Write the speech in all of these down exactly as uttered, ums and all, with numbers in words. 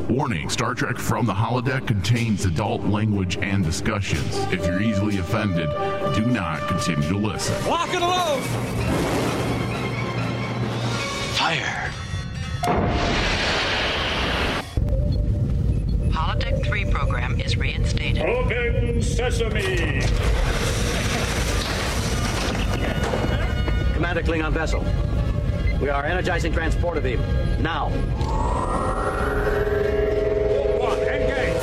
Warning, Star Trek From the Holodeck contains adult language and discussions. If you're easily offended, do not continue to listen. Lock and load! Fire! Holodeck three program is reinstated. Open sesame! Commander Klingon vessel. We are energizing transporter beam. Now. One, engage!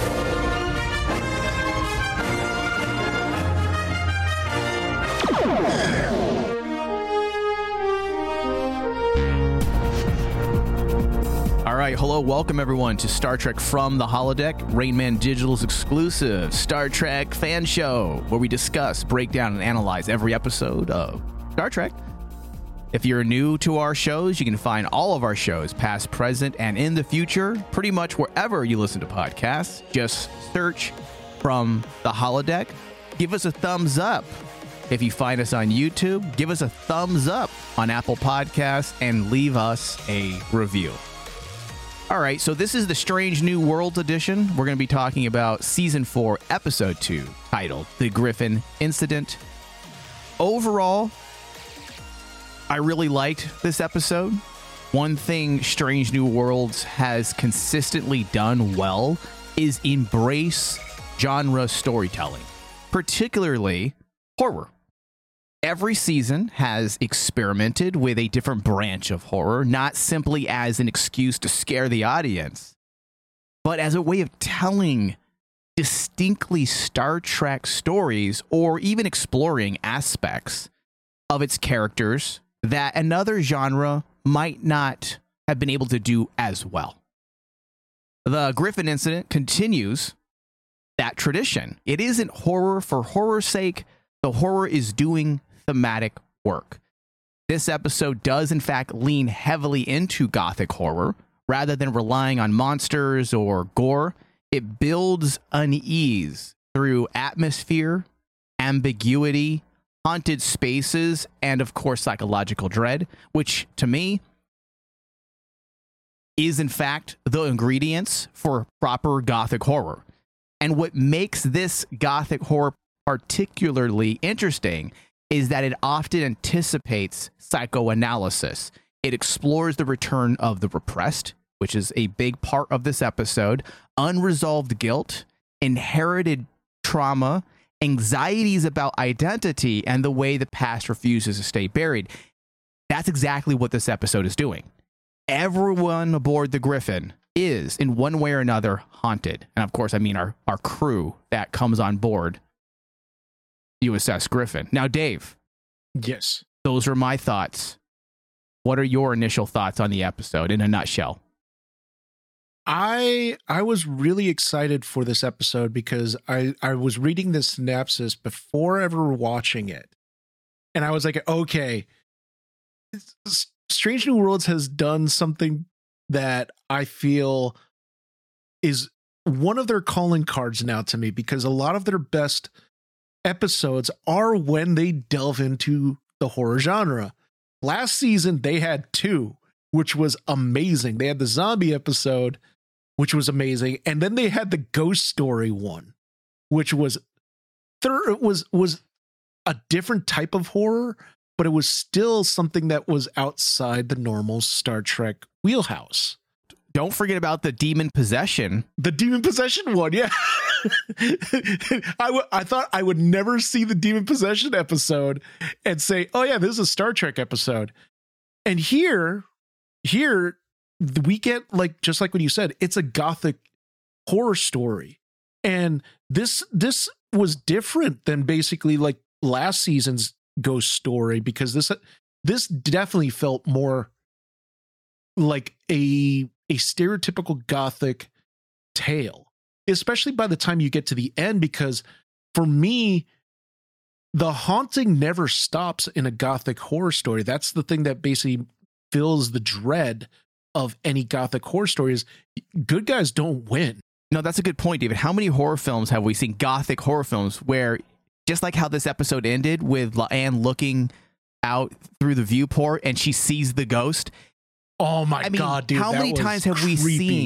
All right, hello, welcome everyone to Star Trek From the Holodeck, Rain Man Digital's exclusive Star Trek fan show, where we discuss, break down, and analyze every episode of Star Trek. If you're new to our shows, you can find all of our shows, past, present, and in the future, pretty much wherever you listen to podcasts. Just search From the Holodeck. Give us a thumbs up. If you find us on YouTube, give us a thumbs up on Apple Podcasts and leave us a review. All right, so this is the Strange New Worlds edition. We're going to be talking about Season four, Episode two, titled The Griffin Incident. Overall, I really liked this episode. One thing Strange New Worlds has consistently done well is embrace genre storytelling, particularly horror. Every season has experimented with a different branch of horror, not simply as an excuse to scare the audience, but as a way of telling distinctly Star Trek stories or even exploring aspects of its characters that another genre might not have been able to do as well. The Griffin Incident continues that tradition. It isn't horror for horror's sake. The horror is doing thematic work. This episode does, in fact, lean heavily into gothic horror. Rather than relying on monsters or gore, it builds unease through atmosphere, ambiguity, haunted spaces, and of course psychological dread, which to me is in fact the ingredients for proper gothic horror. And what makes this gothic horror particularly interesting is that it often anticipates psychoanalysis. It explores the return of the repressed, which is a big part of this episode, unresolved guilt, inherited trauma, anxieties about identity, and the way the past refuses to stay buried. That's exactly what this episode is doing. Everyone aboard the Griffin is, in one way or another, haunted. And of course, I mean our, our crew that comes on board U S S Griffin. Now, Dave. Yes. Those are my thoughts. What are your initial thoughts on the episode in a nutshell? I I was really excited for this episode because I, I was reading the synopsis before ever watching it. And I was like, okay, Strange New Worlds has done something that I feel is one of their calling cards now to me, because a lot of their best episodes are when they delve into the horror genre. Last season, they had two, which was amazing. They had the zombie episode, which was amazing, and then they had the ghost story one, which was third was was a different type of horror, but it was still something that was outside the normal Star Trek wheelhouse. Don't forget about the demon possession. The demon possession one, yeah. I, w- I thought I would never see the demon possession episode and say, oh yeah, this is a Star Trek episode. And here, here, we get, like, just like what you said, it's a gothic horror story. And this this was different than basically like last season's ghost story, because this this definitely felt more like a a stereotypical gothic tale, especially by the time you get to the end, because for me, the haunting never stops in a gothic horror story. That's the thing that basically fills the dread of any gothic horror stories. Good guys don't win. No, that's a good point, David. How many horror films have we seen, gothic horror films, where just like how this episode ended with La'an looking out through the viewport and she sees the ghost? Oh my I mean, God, dude. How many times have creepy. we seen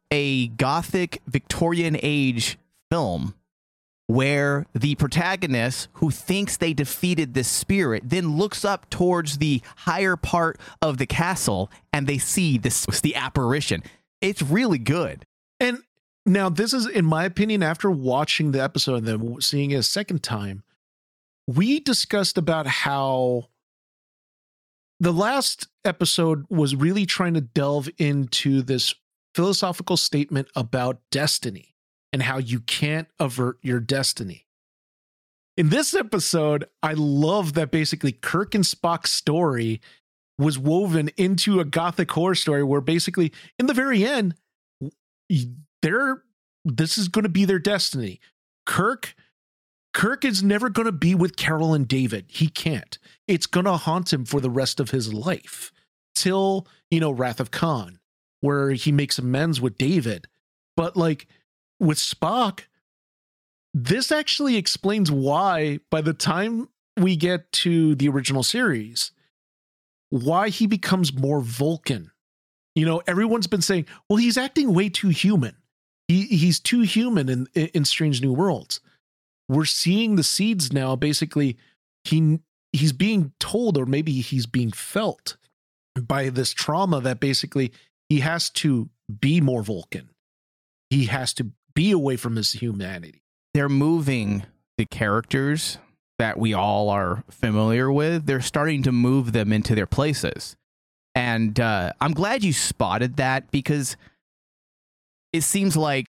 a gothic Victorian age film where the protagonist, who thinks they defeated this spirit, then looks up towards the higher part of the castle and they see this, the apparition. It's really good. And now this is, in my opinion, after watching the episode and then seeing it a second time, we discussed about how the last episode was really trying to delve into this philosophical statement about destiny and how you can't avert your destiny. In this episode, I love that basically Kirk and Spock's story was woven into a gothic horror story where basically in the very end, they're, this is going to be their destiny. Kirk, Kirk is never going to be with Carol and David. He can't. It's going to haunt him for the rest of his life till, you know, Wrath of Khan, where he makes amends with David. But like with Spock, this actually explains why by the time we get to the original series, why he becomes more Vulcan. You know, everyone's been saying, well, he's acting way too human. He, he's too human in, in Strange New Worlds. We're seeing the seeds now. Basically, he he's being told, or maybe he's being felt by this trauma that basically he has to be more Vulcan. He has to be away from his humanity. They're moving the characters that we all are familiar with. They're starting to move them into their places. And uh, I'm glad you spotted that, because it seems like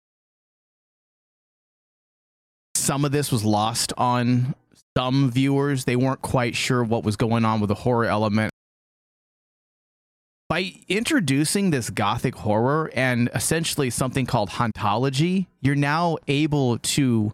some of this was lost on some viewers. They weren't quite sure what was going on with the horror element. By introducing this gothic horror and essentially something called hauntology, you're now able to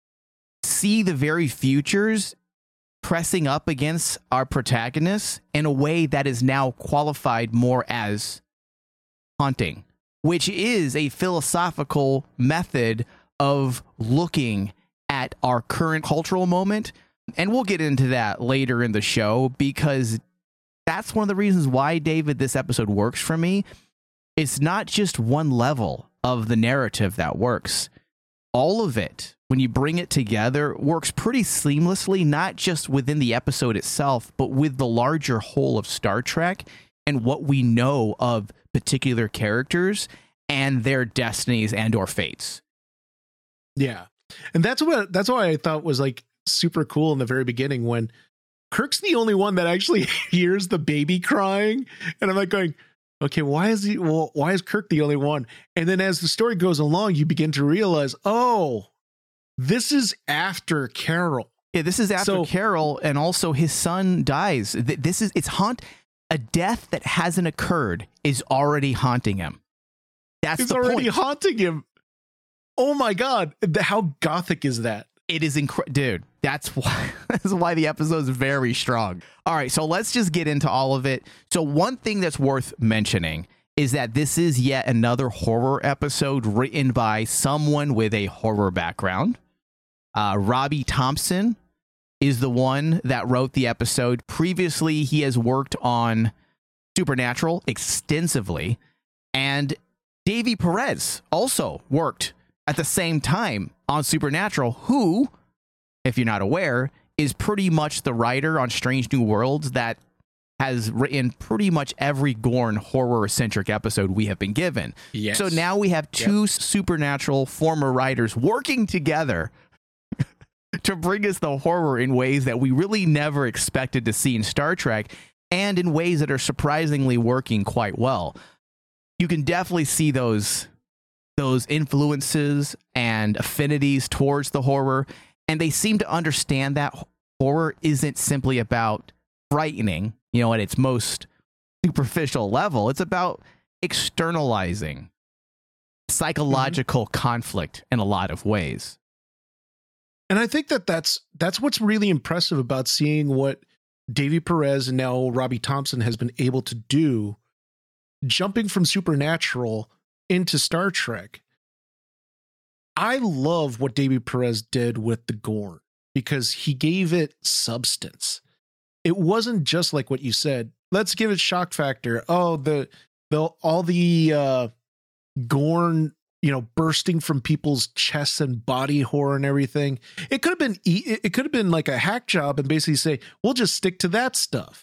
see the very futures pressing up against our protagonists in a way that is now qualified more as haunting, which is a philosophical method of looking at our current cultural moment. And we'll get into that later in the show, because that's one of the reasons why, David, this episode works for me. It's not just one level of the narrative that works. All of it, when you bring it together, works pretty seamlessly, not just within the episode itself, but with the larger whole of Star Trek and what we know of particular characters and their destinies and or fates. Yeah. And that's what that's why I thought was like super cool in the very beginning, when Kirk's the only one that actually hears the baby crying. And I'm like going, okay, why is he, well, why is Kirk the only one? And then as the story goes along, you begin to realize, oh, this is after Carol. Yeah, this is after So- Carol, and also his son dies. Th- This is, it's haunt, a death that hasn't occurred is already haunting him. That's It's the already point. haunting him. Oh my God. The- How gothic is that? It is incredible, dude. That's why that's why the episode is very strong. All right, so let's just get into all of it. So one thing that's worth mentioning is that this is yet another horror episode written by someone with a horror background. Uh, Robbie Thompson is the one that wrote the episode. Previously, he has worked on Supernatural extensively, and Davy Perez also worked at the same time on Supernatural, who, if you're not aware, is pretty much the writer on Strange New Worlds that has written pretty much every Gorn horror-centric episode we have been given. Yes. So now we have two Supernatural former writers working together to bring us the horror in ways that we really never expected to see in Star Trek, and in ways that are surprisingly working quite well. You can definitely see those those influences and affinities towards the horror, and they seem to understand that horror isn't simply about frightening, you know, at its most superficial level. It's about externalizing psychological mm-hmm. conflict in a lot of ways. And I think that that's, that's what's really impressive about seeing what Davy Perez and now Robbie Thompson has been able to do, jumping from Supernatural into Star Trek. I love what Davy Perez did with the Gorn, because he gave it substance. It wasn't just like what you said. Let's give it shock factor. Oh, the the all the uh, Gorn, you know, bursting from people's chests and body horror and everything. It could have been it could have been like a hack job and basically say, we'll just stick to that stuff.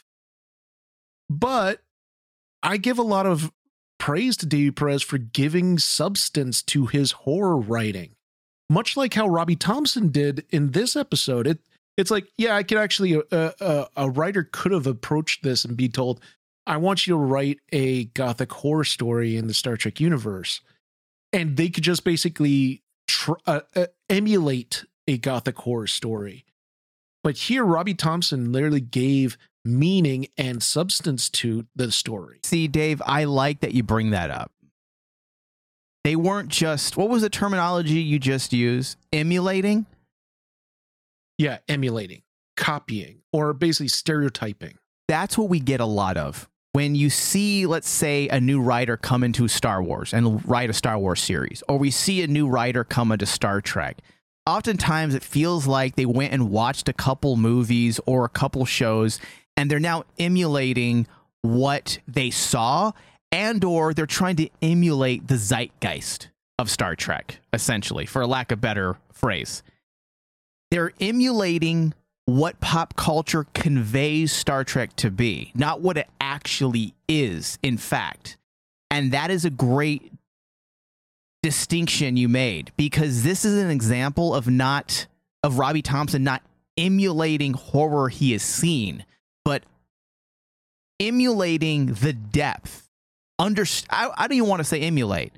But I give a lot of praise to Davy Perez for giving substance to his horror writing, much like how Robbie Thompson did in this episode. It it's like, yeah, I could actually uh, uh, a writer could have approached this and be told, I want you to write a gothic horror story in the Star Trek universe. And they could just basically tr- uh, uh, emulate a gothic horror story. But here, Robbie Thompson literally gave meaning and substance to the story. See, Dave, I like that you bring that up. They weren't just, what was the terminology you just used? Emulating? Yeah, emulating, copying, or basically stereotyping. That's what we get a lot of. When you see, let's say, a new writer come into Star Wars and write a Star Wars series, or we see a new writer come into Star Trek, oftentimes it feels like they went and watched a couple movies or a couple shows, and they're now emulating what they saw, and or they're trying to emulate the zeitgeist of Star Trek, essentially, for lack of a better phrase. They're emulating what pop culture conveys Star Trek to be, not what it actually is, in fact. And that is a great distinction you made, because this is an example of not, of Robbie Thompson not emulating horror he has seen, but emulating the depth. Under, I, I don't even want to say emulate.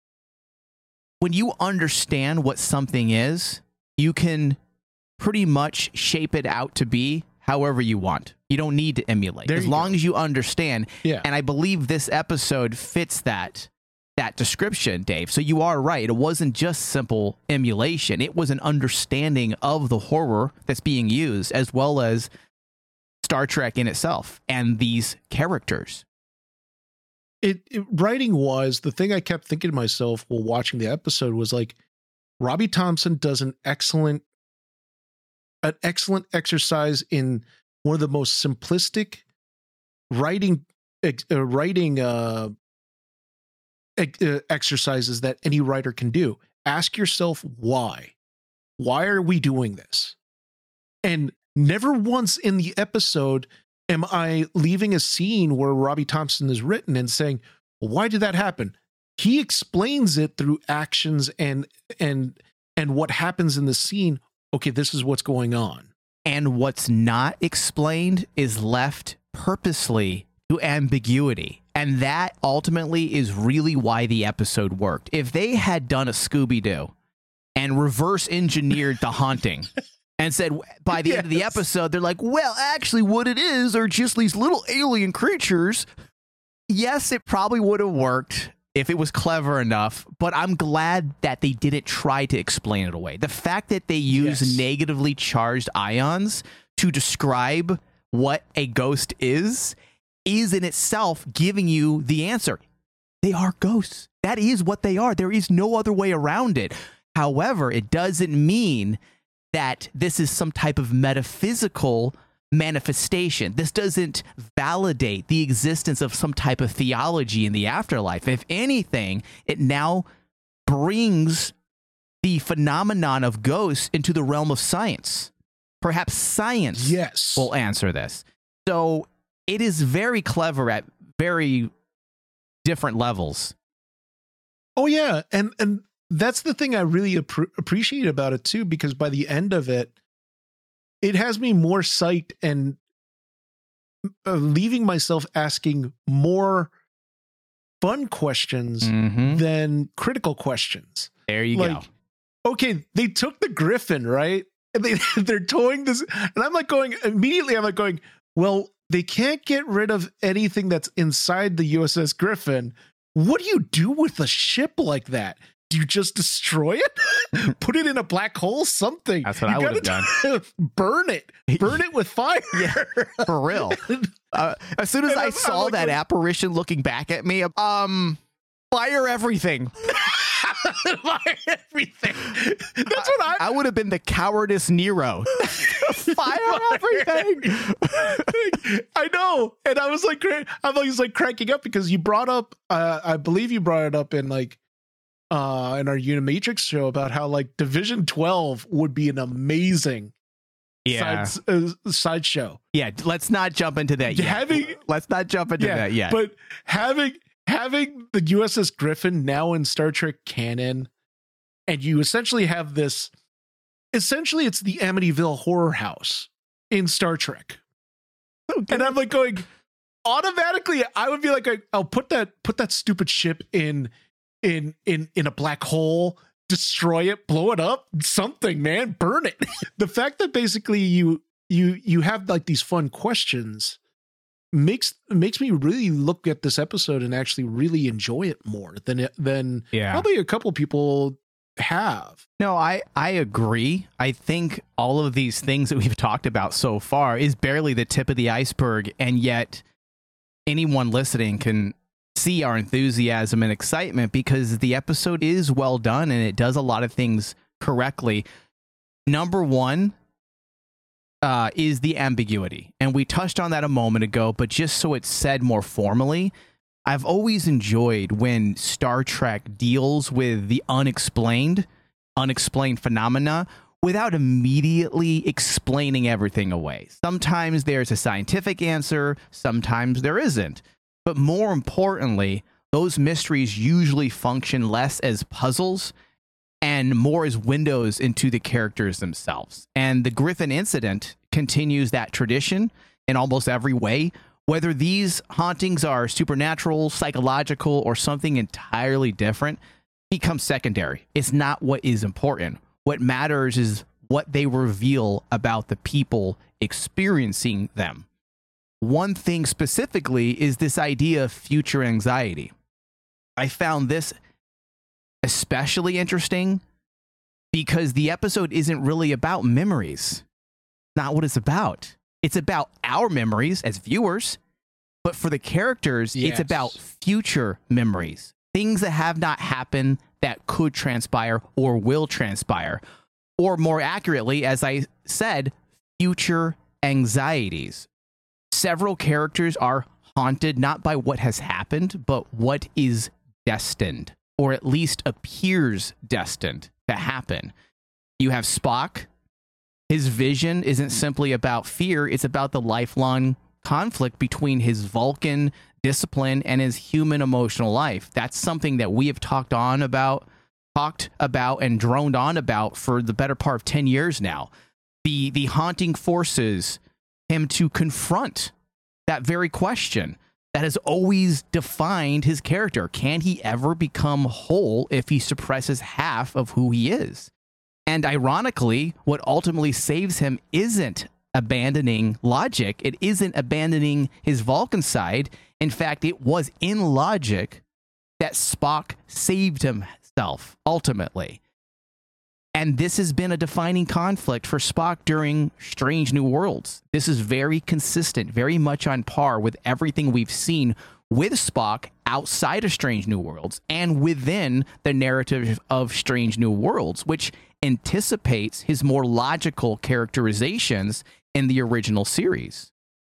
When you understand what something is, you can pretty much shape it out to be however you want. You don't need to emulate, there as long go. as you understand. Yeah. And I believe this episode fits that that description, Dave. So you are right. It wasn't just simple emulation. It was an understanding of the horror that's being used, as well as Star Trek in itself and these characters. It, it writing was the thing I kept thinking to myself while watching the episode was like, Robbie Thompson does an excellent an excellent exercise in one of the most simplistic writing uh, writing uh, uh, exercises that any writer can do. Ask yourself why. Why are we doing this? And never once in the episode am I leaving a scene where Robbie Thompson is written and saying, well, why did that happen? He explains it through actions and and and what happens in the scene. Okay, this is what's going on. And what's not explained is left purposely to ambiguity. And that ultimately is really why the episode worked. If they had done a Scooby-Doo and reverse engineered The Haunting and said by the yes. end of the episode, they're like, well, actually what it is are just these little alien creatures. Yes, it probably would have worked if it was clever enough, but I'm glad that they didn't try to explain it away. The fact that they use yes. negatively charged ions to describe what a ghost is, is in itself giving you the answer. They are ghosts. That is what they are. There is no other way around it. However, it doesn't mean that this is some type of metaphysical manifestation. This doesn't validate the existence of some type of theology in the afterlife. If anything, it now brings the phenomenon of ghosts into the realm of science. Perhaps science yes. will answer this. So it is very clever at very different levels. Oh yeah, and and that's the thing I really ap- appreciate about it too, because by the end of it, it has me more psyched and uh, leaving myself asking more fun questions mm-hmm. than critical questions. There you like, go. Okay, they took the Griffin, right? And they, they're towing this. And I'm like going, immediately I'm like going, well, they can't get rid of anything that's inside the U S S Griffin. What do you do with a ship like that? Do you just destroy it? Put it in a black hole? Something. That's what you I would have done. Burn it. Burn it with fire. Yeah, for real. Uh, as soon as I saw like, that apparition looking back at me, um, fire everything. Fire everything. That's what I. I would have been the cowardice Nero. Fire everything. I know, and I was like, I was like cracking up because you brought up. Uh, I believe you brought it up in like uh, in our Unimatrix show about how like Division twelve would be an amazing Yeah. side, uh, sideshow. Yeah. Let's not jump into that yet. Having, Let's not jump into yeah, that yet. But having having the U S S Griffin now in Star Trek canon, and you essentially have this. Essentially, it's the Amityville Horror House in Star Trek, Okay. and I'm like going. Automatically, I would be like, I'll put that put that stupid ship in in in in a black hole, destroy it, blow it up, something, man, burn it. The fact that basically you you you have like these fun questions makes makes me really look at this episode and actually really enjoy it more than it than Yeah. probably a couple people have. No, I, I agree. I think all of these things that we've talked about so far is barely the tip of the iceberg, and yet anyone listening can see our enthusiasm and excitement because the episode is well done and it does a lot of things correctly. Number one uh, is the ambiguity, and we touched on that a moment ago, but just so it's said more formally, I've always enjoyed when Star Trek deals with the unexplained, unexplained phenomena without immediately explaining everything away. Sometimes there's a scientific answer, sometimes there isn't. But more importantly, those mysteries usually function less as puzzles and more as windows into the characters themselves. And the Griffin incident continues that tradition in almost every way. Whether these hauntings are supernatural, psychological, or something entirely different becomes secondary. It's not what is important. What matters is what they reveal about the people experiencing them. One thing specifically is this idea of future anxiety. I found this especially interesting because the episode isn't really about memories. Not what it's about. It's about our memories as viewers, but for the characters, Yes. it's about future memories. Things that have not happened that could transpire or will transpire. Or more accurately, as I said, future anxieties. Several characters are haunted not by what has happened, but what is destined, or at least appears destined to happen. You have Spock. His vision isn't simply about fear, it's about the lifelong conflict between his Vulcan discipline and his human emotional life. That's something that we have talked on about, talked about and droned on about for the better part of ten years now. The the haunting forces him to confront that very question that has always defined his character. Can he ever become whole if he suppresses half of who he is? And ironically, what ultimately saves him isn't abandoning logic. It isn't abandoning his Vulcan side. In fact, it was in logic that Spock saved himself ultimately. And this has been a defining conflict for Spock during Strange New Worlds. This is very consistent, very much on par with everything we've seen with Spock outside of Strange New Worlds and within the narrative of Strange New Worlds, which anticipates his more logical characterizations in the original series.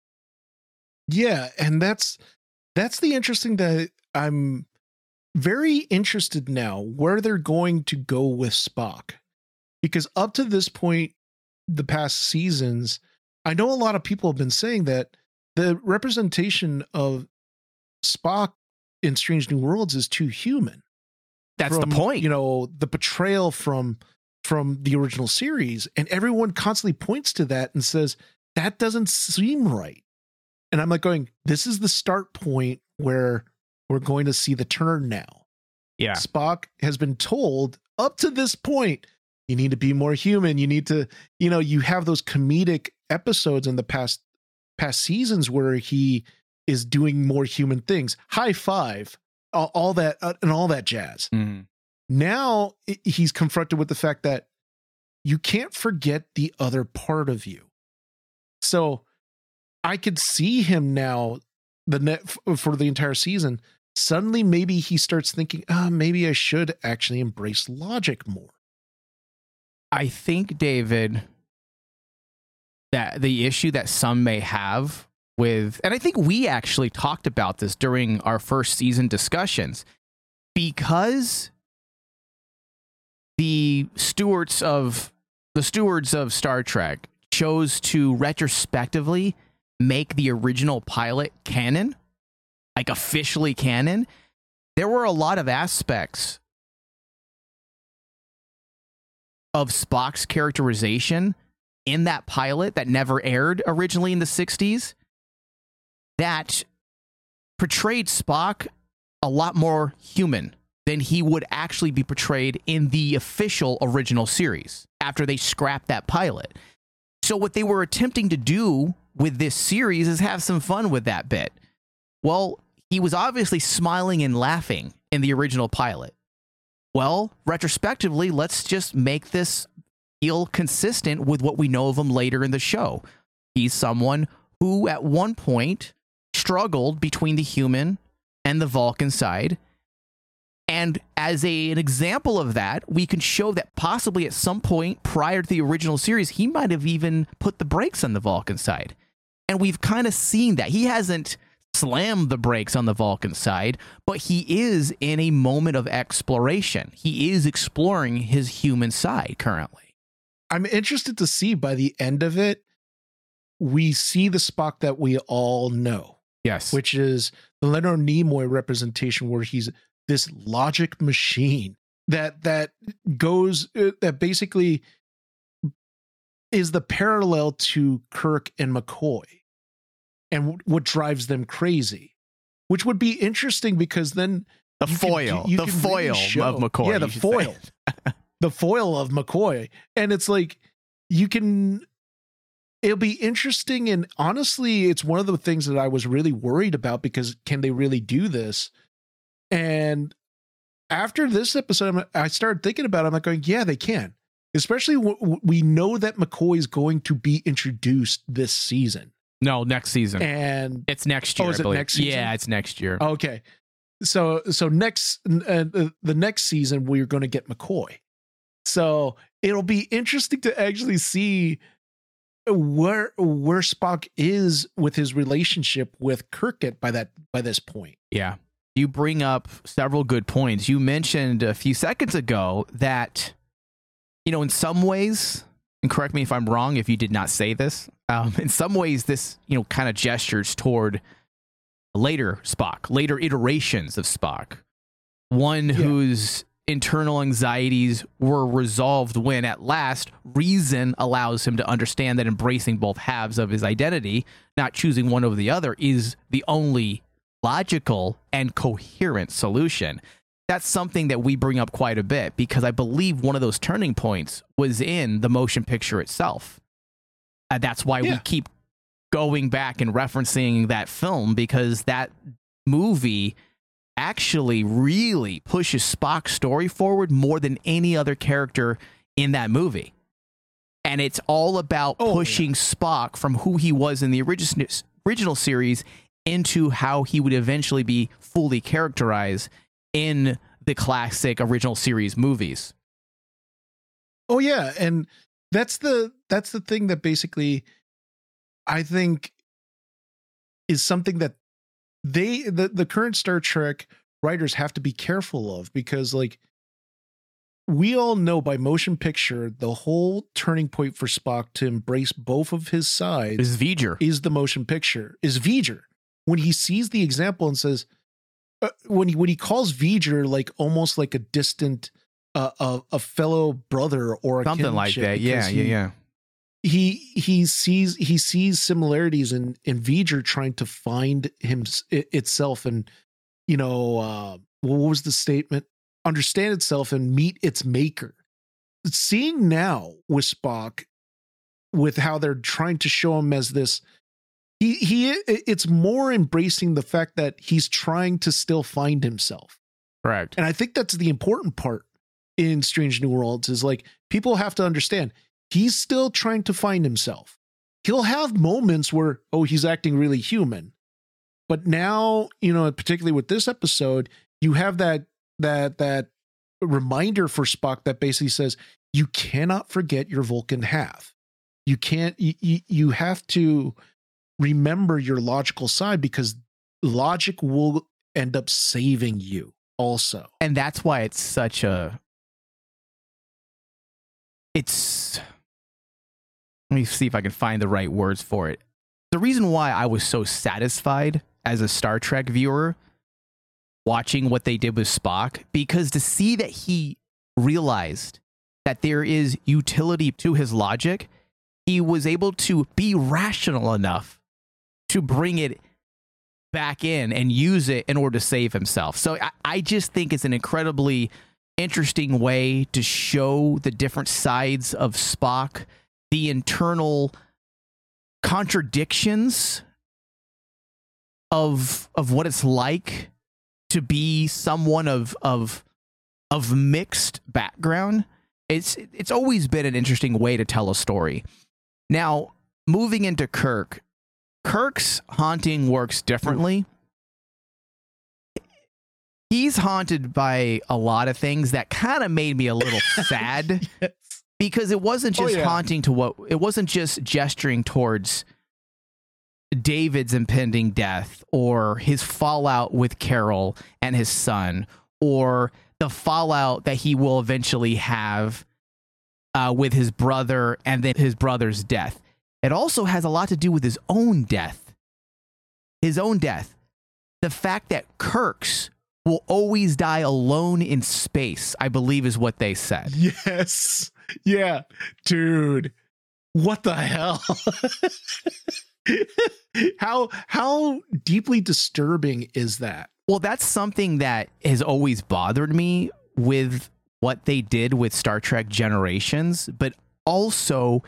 Yeah, and that's that's the interesting that I'm very interested now where they're going to go with Spock. Because up to this point, the past seasons, I know a lot of people have been saying that the representation of Spock in Strange New Worlds is too human. That's From, the point. You know, the betrayal from from the original series, and everyone constantly points to that and says that doesn't seem right. And I'm like going, this is the start point where we're going to see the turn now. Yeah. Spock has been told up to this point, you need to be more human. You need to, you know, you have those comedic episodes in the past past seasons where he is doing more human things. High five, all, all that, uh, and all that jazz. Mm. Now i- he's confronted with the fact that you can't forget the other part of you. So I could see him now, the net f- for the entire season. Suddenly, maybe he starts thinking, ah, maybe I should actually embrace logic more. I think, David, that the issue that some may have with, and I think we actually talked about this during our first season discussions, because the stewards of the stewards of Star Trek chose to retrospectively make the original pilot canon, like officially canon, there were a lot of aspects of Spock's characterization in that pilot that never aired originally in the sixties that portrayed Spock a lot more human than he would actually be portrayed in the official original series after they scrapped that pilot. So what they were attempting to do with this series is have some fun with that bit. Well, he was obviously smiling and laughing in the original pilot. Well, retrospectively, let's just make this feel consistent with what we know of him later in the show. He's someone who at one point struggled between the human and the Vulcan side. And as a, an example of that, we can show that possibly at some point prior to the original series, he might have even put the brakes on the Vulcan side. And we've kind of seen that. He hasn't slammed the brakes on the Vulcan side, but he is in a moment of exploration. He is exploring his human side currently. I'm interested to see by the end of it, we see the Spock that we all know. Yes. Which is the Leonard Nimoy representation where he's this logic machine that that goes uh, that basically is the parallel to Kirk and McCoy and w- what drives them crazy, which would be interesting because then the you foil, can, you the can foil really show, of McCoy. Yeah, the foil, the foil of McCoy. And it's like, you can, it'll be interesting. And honestly, it's one of the things that I was really worried about because can they really do this? And after this episode, I started thinking about it. I'm like going, yeah, they can. Especially w- we know that McCoy is going to be introduced this season. No, next season. And it's next year. Oh, is I it believe. next season? Yeah, it's next year. Okay. So, so next, uh, the next season, we're going to get McCoy. So it'll be interesting to actually see where, where Spock is with his relationship with Kirk at by that, by this point. Yeah. You bring up several good points. You mentioned a few seconds ago that, you know, in some ways, and correct me if I'm wrong if you did not say this, um, in some ways this, you know, kind of gestures toward later Spock, later iterations of Spock. One yeah. whose internal anxieties were resolved when at last reason allows him to understand that embracing both halves of his identity, not choosing one over the other, is the only logical and coherent solution. That's something that we bring up quite a bit because I believe one of those turning points was in the motion picture itself. And that's why yeah. we keep going back and referencing that film, because that movie actually really pushes Spock's story forward more than any other character in that movie. And it's all about oh, pushing yeah. Spock from who he was in the original original series into how he would eventually be fully characterized in the classic original series movies. Oh yeah, and that's the that's the thing that basically I think is something that they the, the current Star Trek writers have to be careful of, because like we all know by motion picture the whole turning point for Spock to embrace both of his sides is V'ger. Is the motion picture is V'ger. When he sees the example and says, uh, when he when he calls V'ger like almost like a distant, uh, a, a fellow brother or a something like that, yeah, he, yeah, yeah. He he sees he sees similarities in in V'ger trying to find him it, itself and you know uh, what was the statement? Understand itself and meet its maker. Seeing now with Spock, with how they're trying to show him as this. He he it's more embracing the fact that he's trying to still find himself. Correct. And I think that's the important part in Strange New Worlds is like people have to understand he's still trying to find himself. He'll have moments where, oh, he's acting really human. But now, you know, particularly with this episode, you have that that that reminder for Spock that basically says you cannot forget your Vulcan half. You can't you, you have to remember your logical side, because logic will end up saving you also. And that's why it's such a it's, let me see if I can find the right words for it. The reason why I was so satisfied as a Star Trek viewer watching what they did with Spock, because to see that he realized that there is utility to his logic, he was able to be rational enough to bring it back in and use it in order to save himself. So I, I just think it's an incredibly interesting way to show the different sides of Spock, the internal contradictions of of what it's like to be someone of of of mixed background. It's it's always been an interesting way to tell a story. Now, moving into Kirk, Kirk's haunting works differently. He's haunted by a lot of things that kind of made me a little sad. Yes. Because it wasn't just oh, yeah. haunting to what, it wasn't just gesturing towards David's impending death or his fallout with Carol and his son, or the fallout that he will eventually have uh, with his brother and then his brother's death. It also has a lot to do with his own death. His own death. The fact that Kirk's will always die alone in space, I believe is what they said. Yes. Yeah. Dude. What the hell? how how deeply disturbing is that? Well, that's something that has always bothered me with what they did with Star Trek Generations, but also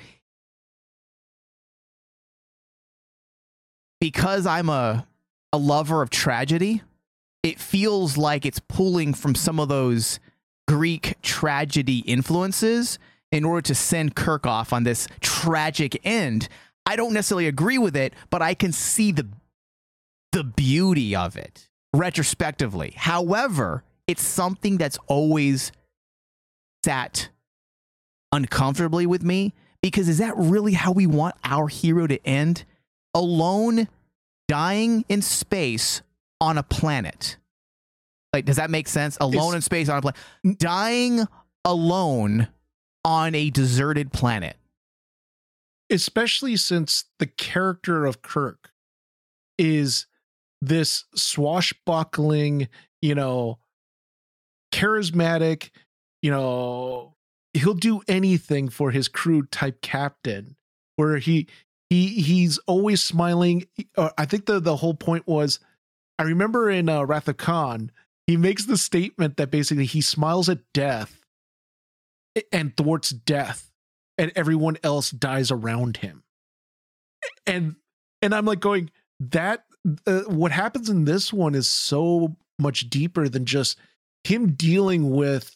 because I'm a a lover of tragedy, it feels like it's pulling from some of those Greek tragedy influences in order to send Kirk off on this tragic end. I don't necessarily agree with it, but I can see the the beauty of it retrospectively. However, it's something that's always sat uncomfortably with me, because is that really how we want our hero to end? Alone, dying in space on a planet. Like, does that make sense? Alone it's, in space on a planet. Dying alone on a deserted planet. Especially since the character of Kirk is this swashbuckling, you know, charismatic, you know, he'll do anything for his crew type captain, where he he he's always smiling. Uh, I think the the whole point was, I remember in uh, Wrath of Khan, he makes the statement that basically he smiles at death and thwarts death, and everyone else dies around him. And and I'm like going, that uh, what happens in this one is so much deeper than just him dealing with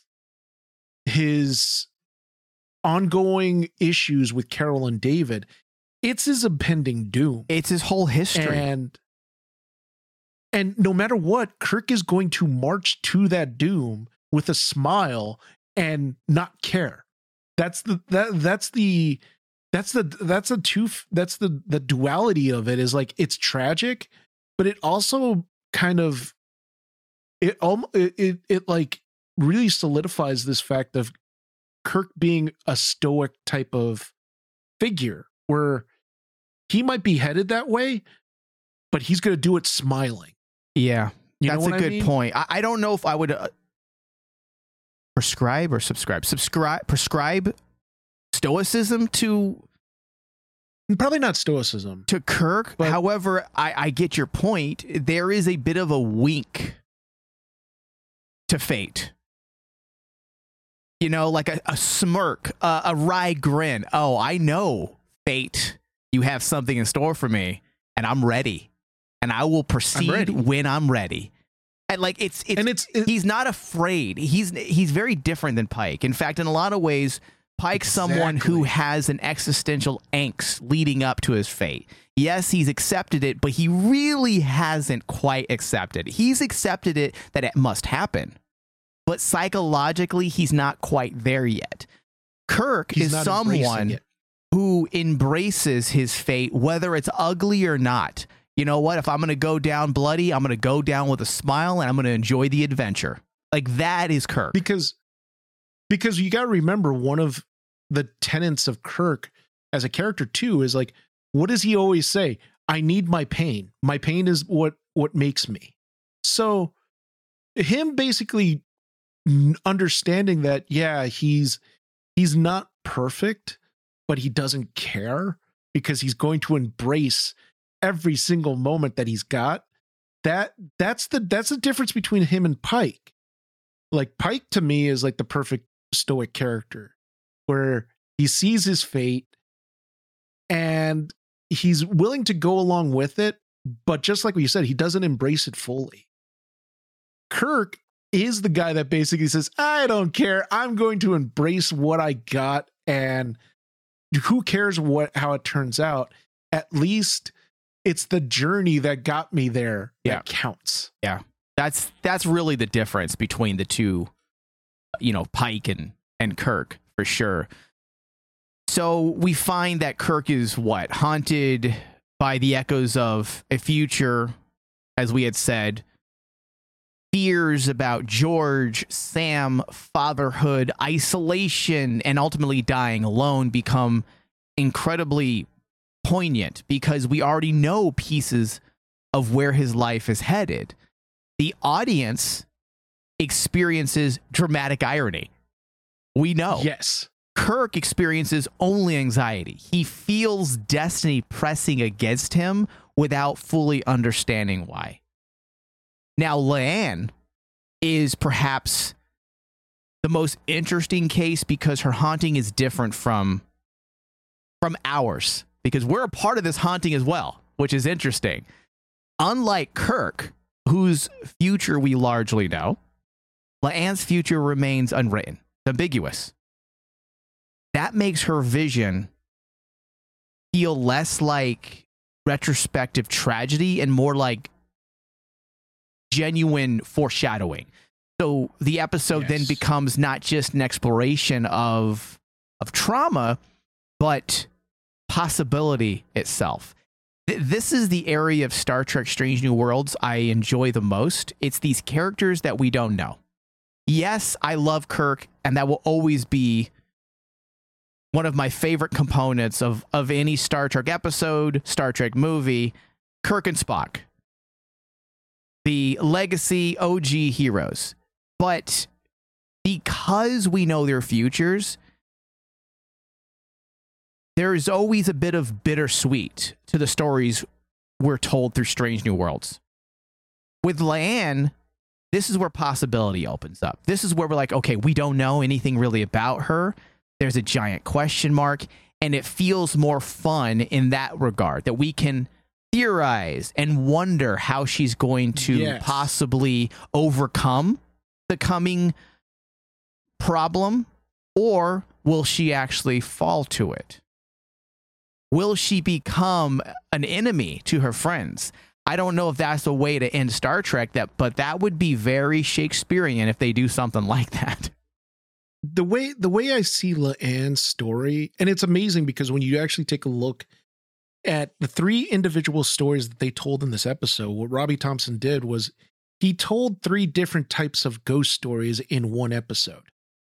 his ongoing issues with Carol and David. It's his impending doom. It's his whole history. And and no matter what, Kirk is going to march to that doom with a smile and not care. That's the that that's the that's the that's a two that's the the duality of it, is like, it's tragic, but it also kind of it it it, it like really solidifies this fact of Kirk being a stoic type of figure, where he might be headed that way, but he's going to do it smiling. Yeah, you that's know what a good I mean? point. I, I don't know if I would uh, prescribe or subscribe. Subscribe, prescribe stoicism to probably not stoicism to Kirk. But, however, I, I get your point. There is a bit of a wink to fate. You know, like a, a smirk, uh, a wry grin. Oh, I know, fate, you have something in store for me, and I'm ready, and I will proceed I'm when I'm ready. And like it's, it's, and it's, it, he's not afraid. He's he's very different than Pike. In fact, in a lot of ways, Pike's exactly. someone who has an existential angst leading up to his fate. Yes, he's accepted it, but he really hasn't quite accepted. He's accepted it that it must happen, but psychologically, he's not quite there yet. Kirk he's is someone who embraces his fate, whether it's ugly or not. You know what? If I'm going to go down bloody, I'm going to go down with a smile, and I'm going to enjoy the adventure. Like, that is Kirk. Because, because you got to remember, one of the tenets of Kirk as a character too, is like, what does he always say? I need my pain. My pain is what, what makes me. So him basically understanding that, yeah, he's, he's not perfect, but he doesn't care because he's going to embrace every single moment that he's got. That that's the, that's the difference between him and Pike. Like Pike to me is like the perfect stoic character where he sees his fate and he's willing to go along with it. But just like what you said, he doesn't embrace it fully. Kirk is the guy that basically says, I don't care. I'm going to embrace what I got. And who cares what, how it turns out? At least it's the journey that got me there yeah. that counts. Yeah. That's, that's really the difference between the two, you know, Pike and, and Kirk for sure. So we find that Kirk is what? Haunted by the echoes of a future, as we had said, fears about George, Sam, fatherhood, isolation, and ultimately dying alone become incredibly poignant because we already know pieces of where his life is headed. The audience experiences dramatic irony. We know. Yes. Kirk experiences only anxiety. He feels destiny pressing against him without fully understanding why. Now, La'an is perhaps the most interesting case because her haunting is different from, from ours, because we're a part of this haunting as well, which is interesting. Unlike Kirk, whose future we largely know, La'an's future remains unwritten, ambiguous. That makes her vision feel less like retrospective tragedy and more like genuine foreshadowing. So the episode yes. then becomes not just an exploration of of trauma, but possibility itself. Th- this is the area of Star Trek Strange New Worlds I enjoy the most. It's these characters that we don't know. Yes, I love Kirk, and that will always be one of my favorite components of, of any Star Trek episode, Star Trek movie, Kirk and Spock. The legacy O G heroes. But because we know their futures, there is always a bit of bittersweet to the stories we're told through Strange New Worlds. With La'an, this is where possibility opens up. This is where we're like, okay, we don't know anything really about her. There's a giant question mark, and it feels more fun in that regard, that we can theorize and wonder how she's going to yes. possibly overcome the coming problem, or will she actually fall to it? Will she become an enemy to her friends? I don't know if that's the way to end Star Trek, that, but that would be very Shakespearean if they do something like that. The way the way I see La'an's story, and it's amazing because when you actually take a look at the three individual stories that they told in this episode, what Robbie Thompson did was he told three different types of ghost stories in one episode.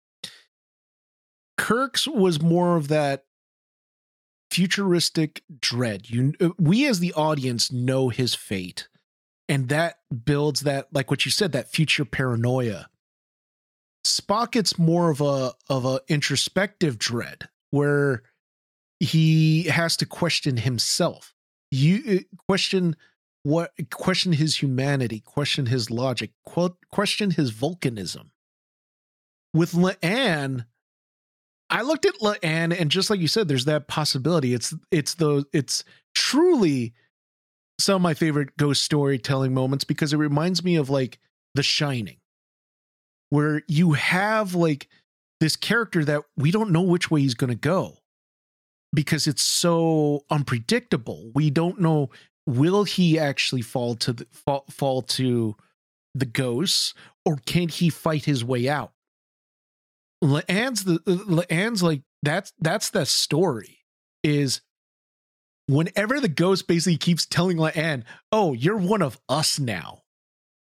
Kirk's was more of that futuristic dread. You, we as the audience know his fate, and that builds that, like what you said, that future paranoia. Spock, it's more of a of a introspective dread where he has to question himself. You question what question his humanity, question his logic, question his volcanism. With La'an, I looked at La'an, and just like you said, there's that possibility. It's it's the it's truly some of my favorite ghost storytelling moments because it reminds me of like The Shining, where you have like this character that we don't know which way he's going to go because it's so unpredictable. We don't know, will he actually fall to the fall, fall to the ghosts, or can he fight his way out? La'an's the La'an's like that's that's the story is whenever the ghost basically keeps telling La'an, "Oh, you're one of us now."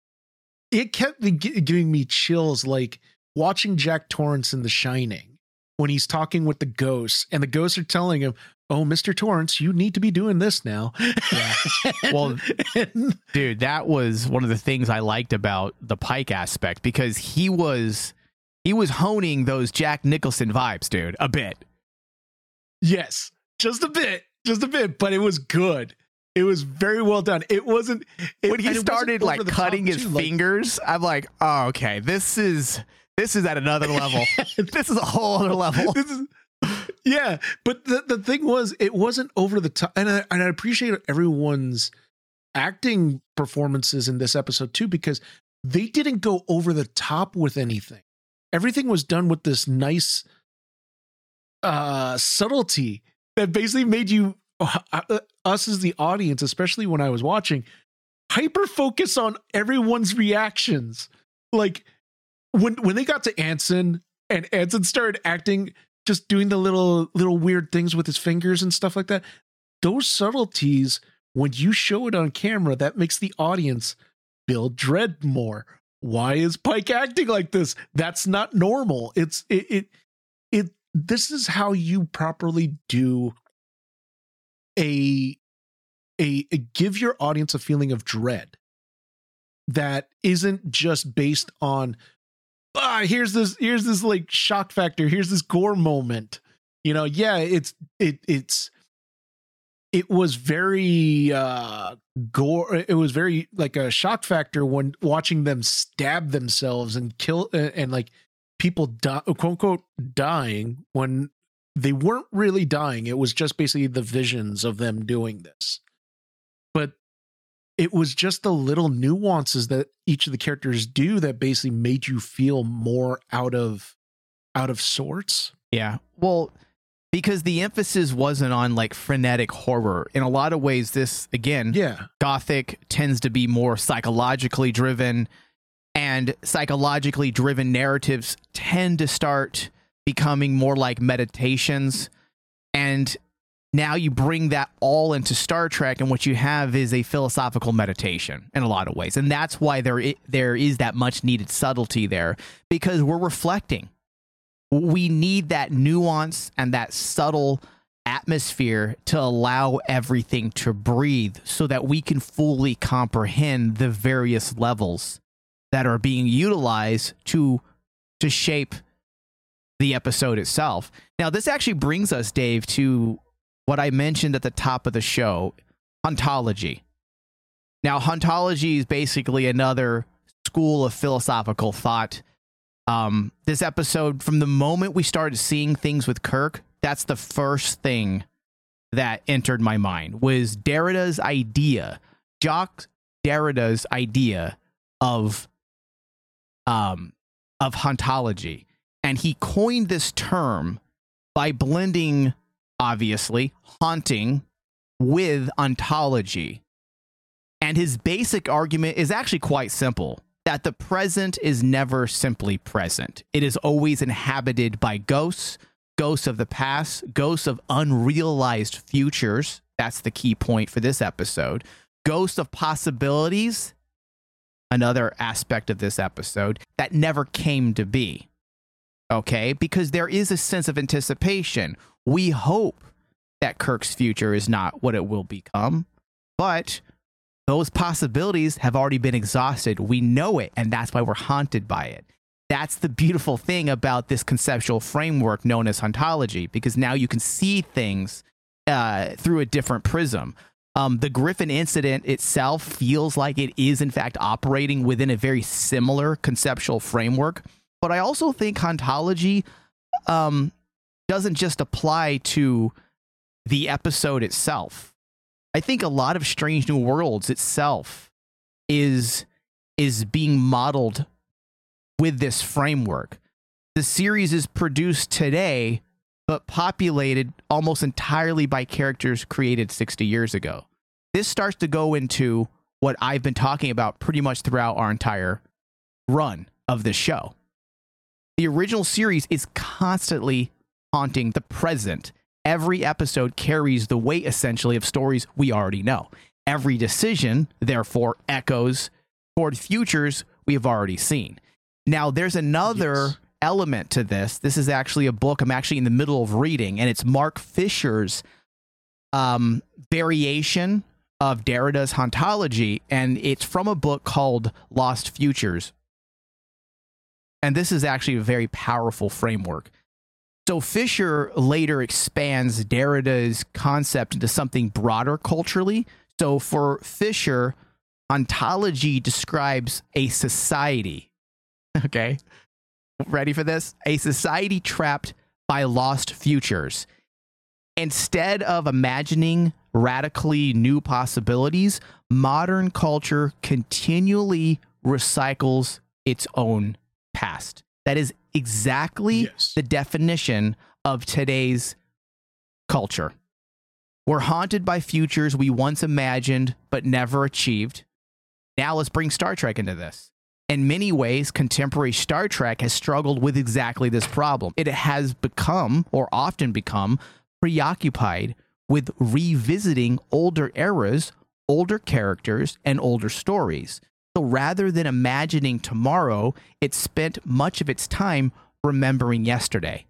It kept me giving me chills, like watching Jack Torrance in The Shining, when he's talking with the ghosts, and the ghosts are telling him, "Oh, Mister Torrance, you need to be doing this now." Yeah. Well, dude, that was one of the things I liked about the Pike aspect, because he was he was honing those Jack Nicholson vibes, dude, a bit. Yes, just a bit, just a bit, but it was good. It was very well done. It wasn't it, when he started like cutting his too, fingers. Like, I'm like, oh, okay, this is this is at another level. This is a whole other level. This is, yeah, but the the thing was, it wasn't over the top, and I, and I appreciate everyone's acting performances in this episode too, because they didn't go over the top with anything. Everything was done with this nice uh, subtlety that basically made you. Uh, us as the audience, especially when I was watching, hyper focus on everyone's reactions. Like when when they got to Anson and Anson started acting, just doing the little little weird things with his fingers and stuff like that. Those subtleties, when you show it on camera, that makes the audience build dread more. Why is Pike acting like this? That's not normal. It's it it it. This is how you properly do. A, a a give your audience a feeling of dread that isn't just based on ah here's this here's this like shock factor, here's this gore moment. You know, yeah, it's it it's it was very uh gore. It was very like a shock factor when watching them stab themselves and kill and, and like people die, quote unquote dying when they weren't really dying. It was just basically the visions of them doing this. But it was just the little nuances that each of the characters do that basically made you feel more out of out of sorts. Yeah. Well, because the emphasis wasn't on like frenetic horror. In a lot of ways, this, again, yeah. Gothic tends to be more psychologically driven, and psychologically driven narratives tend to start becoming more like meditations. And now you bring that all into Star Trek, and what you have is a philosophical meditation in a lot of ways. And that's why there is, there is that much needed subtlety there, because we're reflecting. We need that nuance and that subtle atmosphere to allow everything to breathe so that we can fully comprehend the various levels that are being utilized to to shape the episode itself. Now, this actually brings us, Dave, to what I mentioned at the top of the show, hauntology. Now, hauntology is basically another school of philosophical thought. Um, this episode, from the moment we started seeing things with Kirk, that's the first thing that entered my mind, was Derrida's idea, Jacques Derrida's idea of, um, of hauntology. And he coined this term by blending, obviously, haunting with ontology. And his basic argument is actually quite simple, that the present is never simply present. It is always inhabited by ghosts, ghosts of the past, ghosts of unrealized futures. That's the key point for this episode. Ghosts of possibilities, another aspect of this episode, that never came to be. Okay, because there is a sense of anticipation. We hope that Kirk's future is not what it will become, but those possibilities have already been exhausted. We know it, and that's why we're haunted by it. That's the beautiful thing about this conceptual framework known as hauntology, because now you can see things uh, through a different prism. Um, the Griffin incident itself feels like it is, in fact, operating within a very similar conceptual framework. But I also think hauntology um, doesn't just apply to the episode itself. I think a lot of Strange New Worlds itself is is being modeled with this framework. The series is produced today, but populated almost entirely by characters created sixty years ago. This starts to go into what I've been talking about pretty much throughout our entire run of this show. The original series is constantly haunting the present. Every episode carries the weight, essentially, of stories we already know. Every decision, therefore, echoes toward futures we have already seen. Now, there's another yes. element to this. This is actually a book I'm actually in the middle of reading, and it's Mark Fisher's um, variation of Derrida's hauntology, and it's from a book called Lost Futures. And this is actually a very powerful framework. So Fisher later expands Derrida's concept into something broader culturally. So for Fisher, ontology describes a society. Okay. Ready for this? A society trapped by lost futures. Instead of imagining radically new possibilities, modern culture continually recycles its own past. That is exactly Yes. the definition of today's culture. We're haunted by futures we once imagined but never achieved. Now let's bring Star Trek into this. In many ways, contemporary Star Trek has struggled with exactly this problem. It has become, or often become, preoccupied with revisiting older eras, older characters, and older stories. So rather than imagining tomorrow, it spent much of its time remembering yesterday.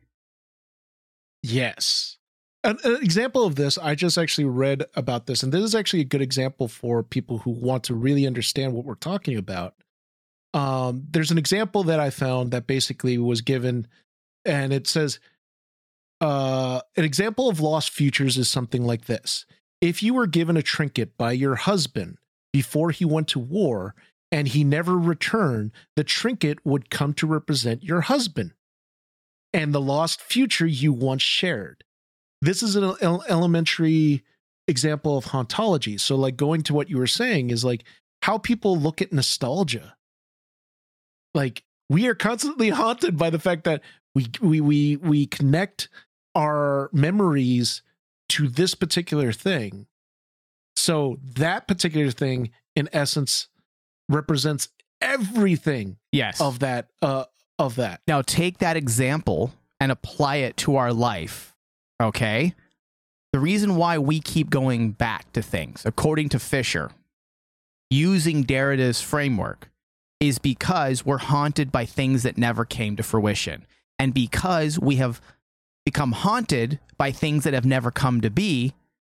Yes. An, an example of this, I just actually read about this, and this is actually a good example for people who want to really understand what we're talking about. Um, there's an example that I found that basically was given, and it says, uh, an example of lost futures is something like this. If you were given a trinket by your husband before he went to war, and he never returned, the trinket would come to represent your husband and the lost future you once shared. This is an ele- elementary example of hauntology. So, like, going to what you were saying is like how people look at nostalgia. Like, we are constantly haunted by the fact that we we we we connect our memories to this particular thing. So that particular thing, in essence, represents everything Yes. of that uh of that. Now take that example and apply it to our life. Okay? The reason why we keep going back to things, according to Fisher, using Derrida's framework, is because we're haunted by things that never came to fruition. And because we have become haunted by things that have never come to be,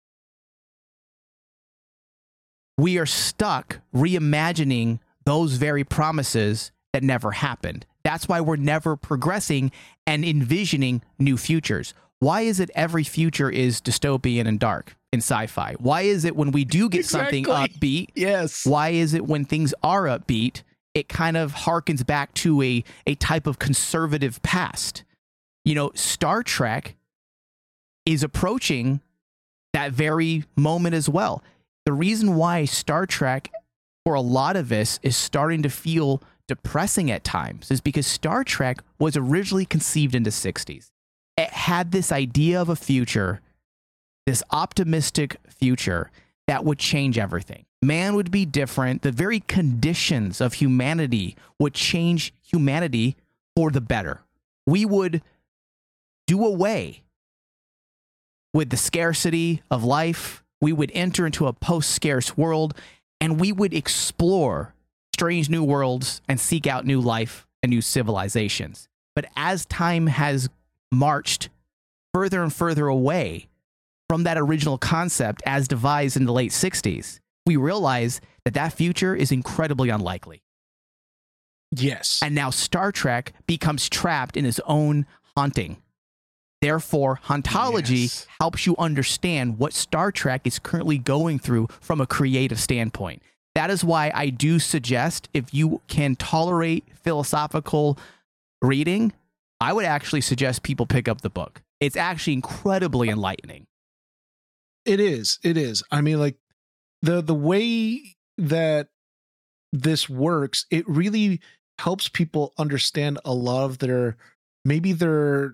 we are stuck reimagining those very promises that never happened. That's why we're never progressing and envisioning new futures. Why is it every future is dystopian and dark in sci-fi? Why is it when we do get Exactly. something upbeat? Yes. Why is it when things are upbeat, it kind of harkens back to a, a type of conservative past? You know, Star Trek is approaching that very moment as well. The reason why Star Trek, for a lot of us, is starting to feel depressing at times is because Star Trek was originally conceived in the sixties. It had this idea of a future, this optimistic future that would change everything. Man would be different. The very conditions of humanity would change humanity for the better. We would do away with the scarcity of life. We would enter into a post-scarce world, and we would explore strange new worlds and seek out new life and new civilizations. But as time has marched further and further away from that original concept as devised in the late sixties, we realize that that future is incredibly unlikely. Yes. And now Star Trek becomes trapped in its own haunting. Therefore, hauntology Yes. helps you understand what Star Trek is currently going through from a creative standpoint. That is why I do suggest, if you can tolerate philosophical reading, I would actually suggest people pick up the book. It's actually incredibly enlightening. It is. It is. I mean, like, the the way that this works, it really helps people understand a lot of their, maybe their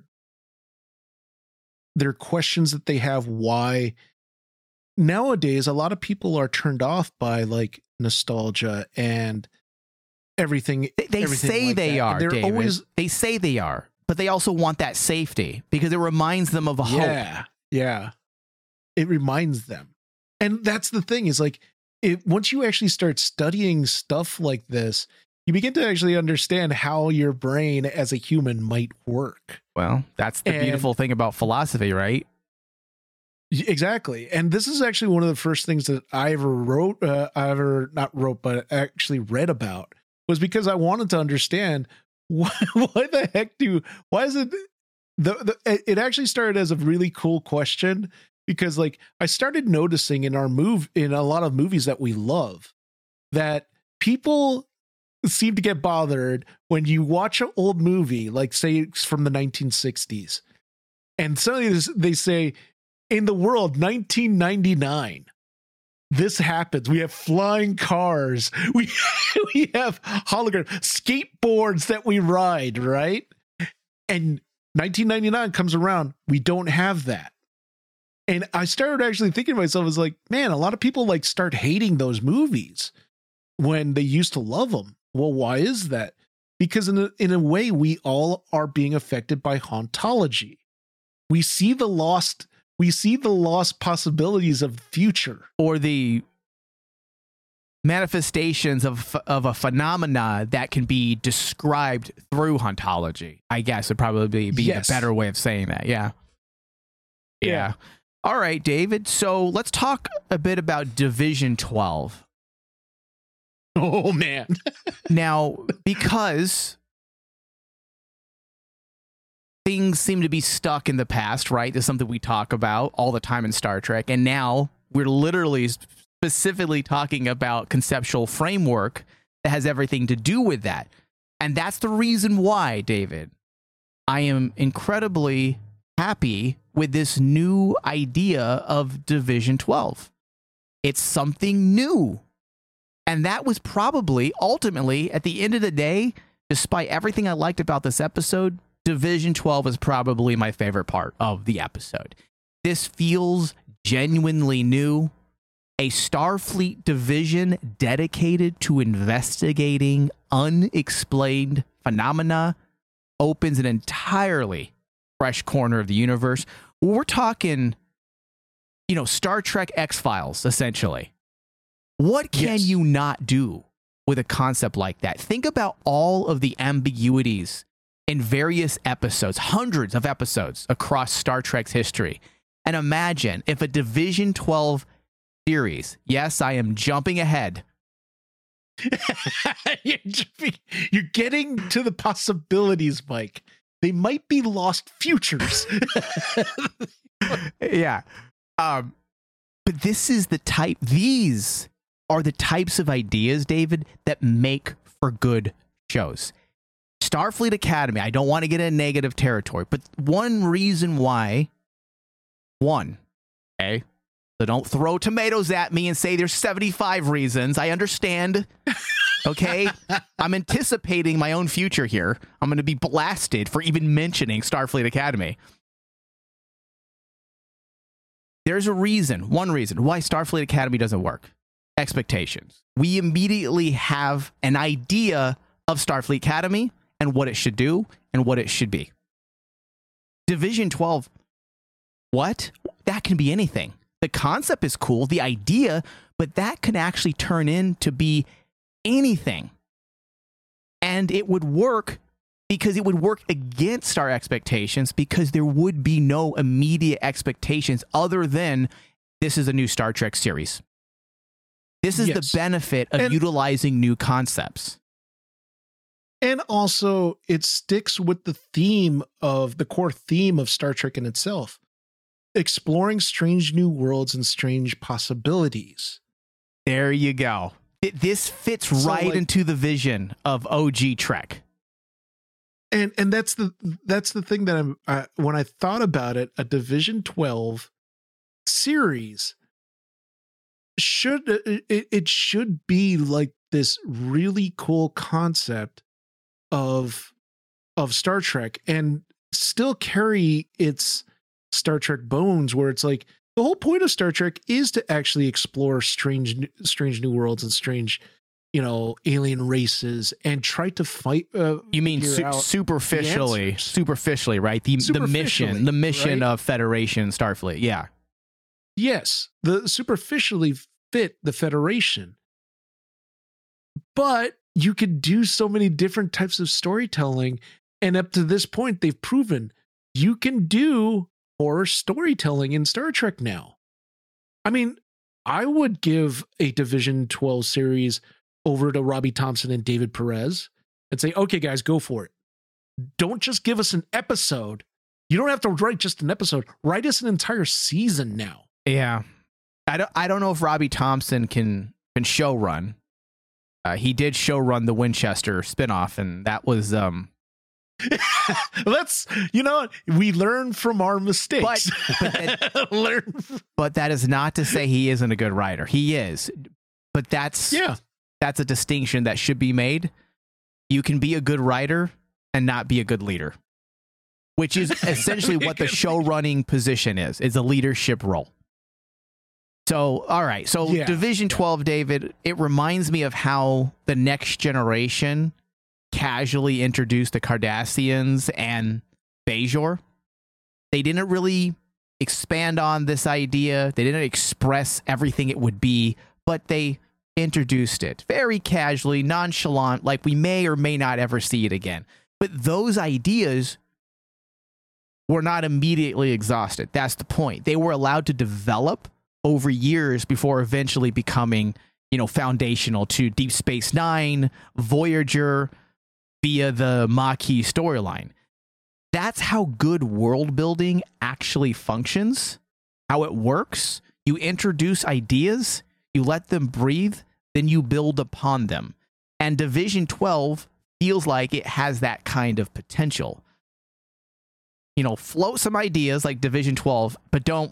their questions that they have. Why nowadays a lot of people are turned off by like nostalgia and everything. They, they everything say like they that. are, They're David. always, They say they are, but they also want that safety because it reminds them of a hope. yeah, yeah. It reminds them. And that's the thing is like, it, once you actually start studying stuff like this, you begin to actually understand how your brain as a human might work. Well, that's the And- beautiful thing about philosophy, right? Exactly. And this is actually one of the first things that I ever wrote, uh, I ever not wrote, but actually read about, was because I wanted to understand why, why the heck do, why is it, the, the it actually started as a really cool question, because like I started noticing in our move, in a lot of movies that we love, that people seem to get bothered when you watch an old movie, like say it's from the nineteen sixties, and suddenly this- they say, in the world nineteen ninety-nine, this happens. We have flying cars. We we have hologram skateboards that we ride, right? And nineteen ninety-nine comes around. We don't have that. And I started actually thinking to myself, I was like, man, a lot of people like start hating those movies when they used to love them. Well, why is that? Because in a, in a way, we all are being affected by hauntology. We see the lost We see the lost possibilities of the future. Or the manifestations of of a phenomena that can be described through hauntology, I guess would probably be Yes. a better way of saying that. Yeah. yeah. Yeah. All right, David. So let's talk a bit about Division twelve. Oh, man. Now, because things seem to be stuck in the past, right? There's something we talk about all the time in Star Trek. And now we're literally specifically talking about conceptual framework that has everything to do with that. And that's the reason why, David, I am incredibly happy with this new idea of Division twelve. It's something new. And that was probably ultimately, at the end of the day, despite everything I liked about this episode, Division twelve is probably my favorite part of the episode. This feels genuinely new. A Starfleet division dedicated to investigating unexplained phenomena opens an entirely fresh corner of the universe. We're talking, you know, Star Trek X-Files, essentially. What can Yes. you not do with a concept like that? Think about all of the ambiguities in various episodes, hundreds of episodes across Star Trek's history. And imagine if a Division twelve series, yes, I am jumping ahead. you're, jumping- you're getting to the possibilities, Mike. They might be lost futures. Yeah. Um, but this is the type, these are the types of ideas, David, that make for good shows. Starfleet Academy, I don't want to get in negative territory, but one reason why, one, okay, so don't throw tomatoes at me and say there's seventy-five reasons. I understand, okay? I'm anticipating my own future here. I'm going to be blasted for even mentioning Starfleet Academy. There's a reason, one reason, why Starfleet Academy doesn't work. Expectations. We immediately have an idea of Starfleet Academy and what it should do and what it should be. Division twelve, what? That can be anything. The concept is cool, the idea, but that can actually turn into be anything. And it would work because it would work against our expectations because there would be no immediate expectations other than this is a new Star Trek series. This is Yes. the benefit of And- utilizing new concepts. And also, it sticks with the theme of the core theme of Star Trek in itself, exploring strange new worlds and strange possibilities. There you go. It, this fits So, right like- into the vision of O G Trek. And and that's the that's the thing that I'm uh, when I thought about it, a Division twelve series should it, it should be like this really cool concept of of Star Trek and still carry its Star Trek bones, where it's like the whole point of Star Trek is to actually explore strange strange new worlds and strange, you know, alien races and try to fight uh, You mean figure su- out superficially, answers. superficially, right? The the Superficially, mission, the mission right? of Federation Starfleet. Yeah. Yes, the superficially fit the Federation. But you could do so many different types of storytelling. And up to this point, they've proven you can do horror storytelling in Star Trek now. I mean, I would give a Division twelve series over to Robbie Thompson and David Perez and say, okay, guys, go for it. Don't just give us an episode. You don't have to write just an episode. Write us an entire season now. Yeah. I don't, I don't know if Robbie Thompson can, can show run. Uh, he did show run the Winchester spinoff, and that was... um. Let's, you know, we learn from our mistakes. But, but, that, learn. but that is not to say he isn't a good writer. He is. But that's... Yeah. That's a distinction that should be made. You can be a good writer and not be a good leader, which is essentially what the show running position is. It's a leadership role. So, all right. So yeah. Division twelve, David, it reminds me of how the Next Generation casually introduced the Cardassians and Bajor. They didn't really expand on this idea. They didn't express everything it would be, but they introduced it very casually, nonchalant, like we may or may not ever see it again. But those ideas were not immediately exhausted. That's the point. They were allowed to develop over years before eventually becoming, you know, foundational to Deep Space Nine, Voyager, via the Maquis storyline. That's how good world building actually functions, how it works. You introduce ideas, you let them breathe, then you build upon them. And Division twelve feels like it has that kind of potential. You know, float some ideas like Division twelve, but don't,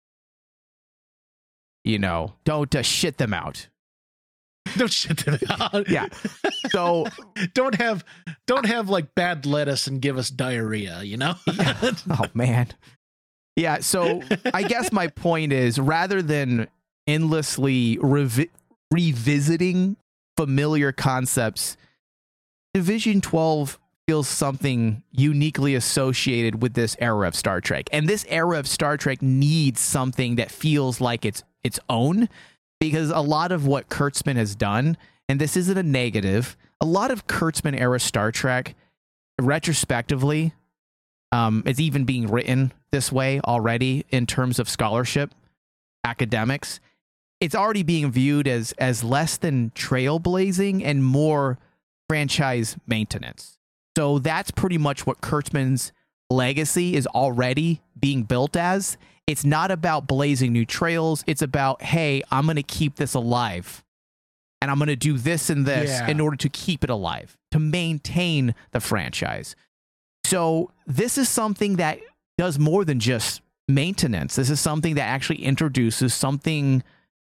you know, don't uh, shit them out. Don't shit them out. Yeah. So don't have, don't have like bad lettuce and give us diarrhea, you know? Yeah. Oh, man. Yeah. So I guess my point is, rather than endlessly revi- revisiting familiar concepts, Division twelve feels something uniquely associated with this era of Star Trek. And this era of Star Trek needs something that feels like it's its own, because a lot of what Kurtzman has done, and this isn't a negative, a lot of Kurtzman era Star Trek, retrospectively, um, it's even being written this way already in terms of scholarship, academics. It's already being viewed as as less than trailblazing and more franchise maintenance. So that's pretty much what Kurtzman's legacy is already being built as. It's not about blazing new trails. It's about, hey, I'm going to keep this alive. And I'm going to do this and this yeah. in order to keep it alive, to maintain the franchise. So this is something that does more than just maintenance. This is something that actually introduces something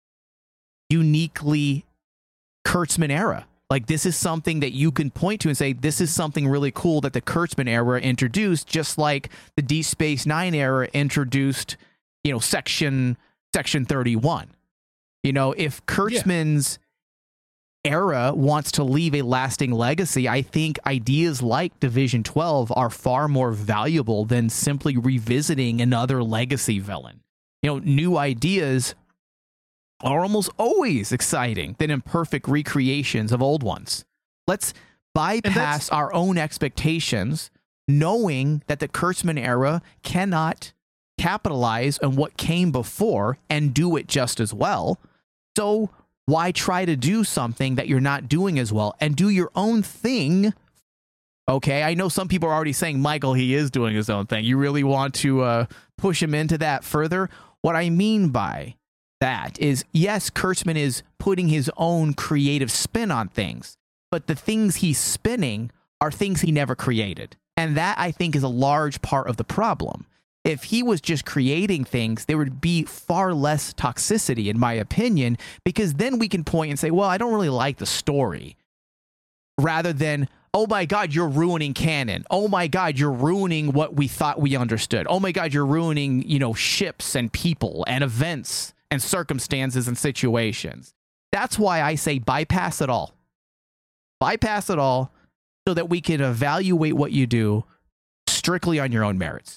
uniquely Kurtzman era. Like, this is something that you can point to and say, this is something really cool that the Kurtzman era introduced, just like the Deep Space Nine era introduced, you know, section section thirty-one. You know, if Kurtzman's yeah. era wants to leave a lasting legacy, I think ideas like Division twelve are far more valuable than simply revisiting another legacy villain. You know, new ideas are almost always exciting than imperfect recreations of old ones. Let's bypass our own expectations, knowing that the Kurtzman era cannot capitalize on what came before and do it just as well. So why try to do something that you're not doing as well and do your own thing? Okay, I know some people are already saying, Michael, he is doing his own thing. You really want to uh, push him into that further? What I mean by that is, yes, Kurtzman is putting his own creative spin on things, but the things he's spinning are things he never created. And that, I think, is a large part of the problem. If he was just creating things, there would be far less toxicity, in my opinion, because then we can point and say, well, I don't really like the story, rather than, oh my God, you're ruining canon. Oh my God, you're ruining what we thought we understood. Oh my God, you're ruining, you know, ships and people and events and circumstances and situations. That's why I say bypass it all. Bypass it all so that we can evaluate what you do strictly on your own merits.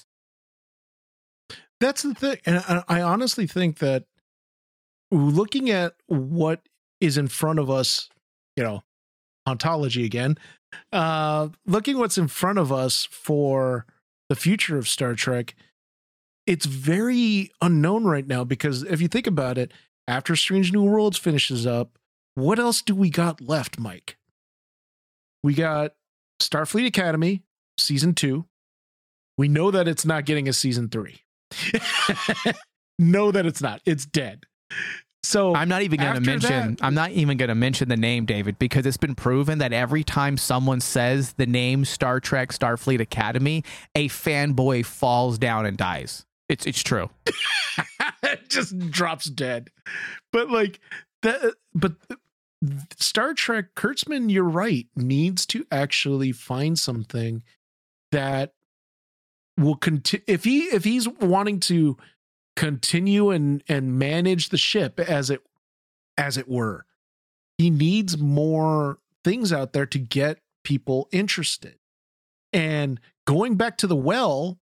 That's the thing. And I, I honestly think that looking at what is in front of us, you know, ontology again. Uh, looking what's in front of us for the future of Star Trek, it's very unknown right now, because if you think about it, after Strange New Worlds finishes up, what else do we got left, Mike? We got Starfleet Academy season two. We know that it's not getting a season three. Know that it's not. It's dead. So I'm not even going to mention that, I'm not even going to mention the name, David, because it's been proven that every time someone says the name Star Trek Starfleet Academy, a fanboy falls down and dies. It's it's true. It just drops dead. But like that but Star Trek, Kurtzman, you're right, needs to actually find something that will continue. If he if he's wanting to continue and and manage the ship as it as it were, he needs more things out there to get people interested. And going back to the well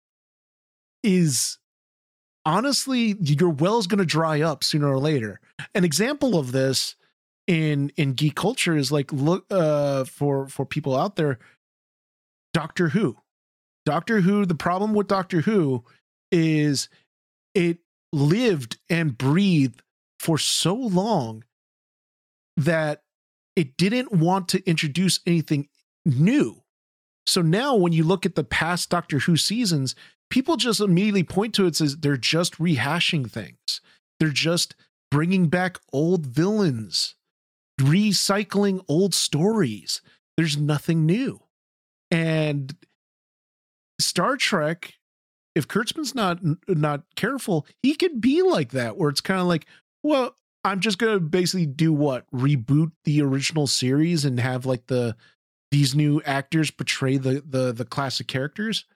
is honestly, your well's going to dry up sooner or later. An example of this in in geek culture is like, look uh for for people out there, Doctor Who. Doctor Who, the problem with Doctor Who is it lived and breathed for so long that it didn't want to introduce anything new. So now when you look at the past Doctor Who seasons, people just immediately point to it as they're just rehashing things. They're just bringing back old villains, recycling old stories. There's nothing new. And Star Trek, if Kurtzman's not not careful, he could be like that, where it's kind of like, well, I'm just going to basically do what? Reboot the original series and have like the these new actors portray the the the classic characters.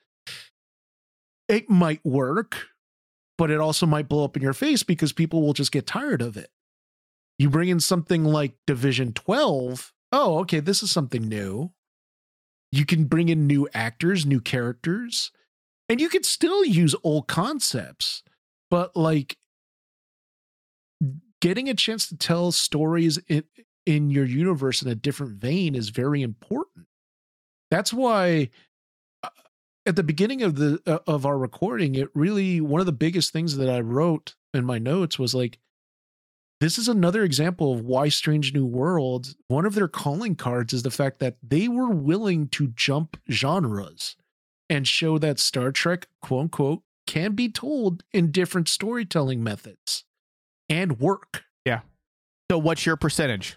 It might work, but it also might blow up in your face because people will just get tired of it. You bring in something like Division twelve. Oh, okay, this is something new. You can bring in new actors, new characters, and you could still use old concepts, but like getting a chance to tell stories in, in your universe in a different vein is very important. That's why uh, at the beginning of the uh, of our recording, it really, one of the biggest things that I wrote in my notes was like, this is another example of why Strange New Worlds, one of their calling cards is the fact that they were willing to jump genres and show that Star Trek, quote unquote, can be told in different storytelling methods and work. Yeah. So what's your percentage?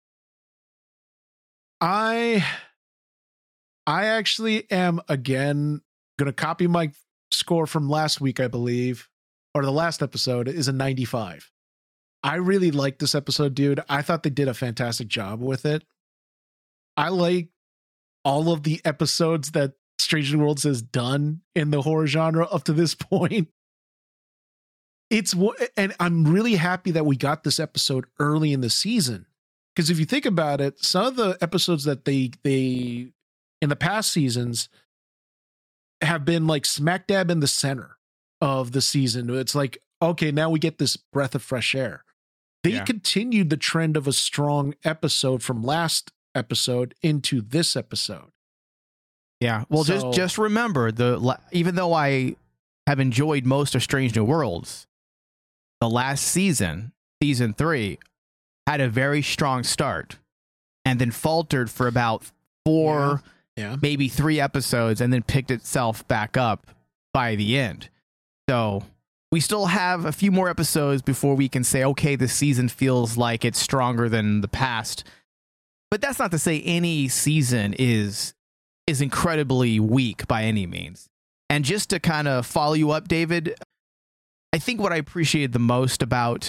I, I actually am, again, going to copy my score from last week, I believe, or the last episode is a ninety-five. I really liked this episode, dude. I thought they did a fantastic job with it. I like all of the episodes that Strange New Worlds has done in the horror genre up to this point. It's and I'm really happy that we got this episode early in the season, because if you think about it, some of the episodes that they they in the past seasons have been like smack dab in the center of the season. It's like, okay, now we get this breath of fresh air. They yeah. continued the trend of a strong episode from last episode into this episode. Yeah. Well, so, just just remember, the even though I have enjoyed most of Strange New Worlds, the last season, season three, had a very strong start and then faltered for about four, yeah. Yeah. maybe three episodes, and then picked itself back up by the end. So we still have a few more episodes before we can say, okay, this season feels like it's stronger than the past. But that's not to say any season is is incredibly weak by any means. And just to kind of follow you up, David, I think what I appreciated the most about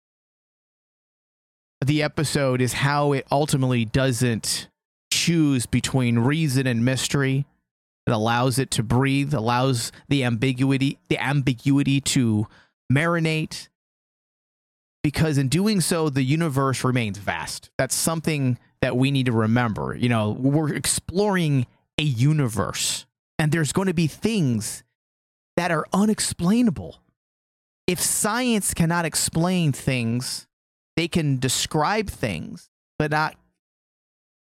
the episode is how it ultimately doesn't choose between reason and mystery. It allows it to breathe, allows the ambiguity, the ambiguity to marinate, because in doing so, the universe remains vast. That's something that we need to remember. You know, we're exploring a universe, and there's going to be things that are unexplainable. If science cannot explain things, they can describe things, but not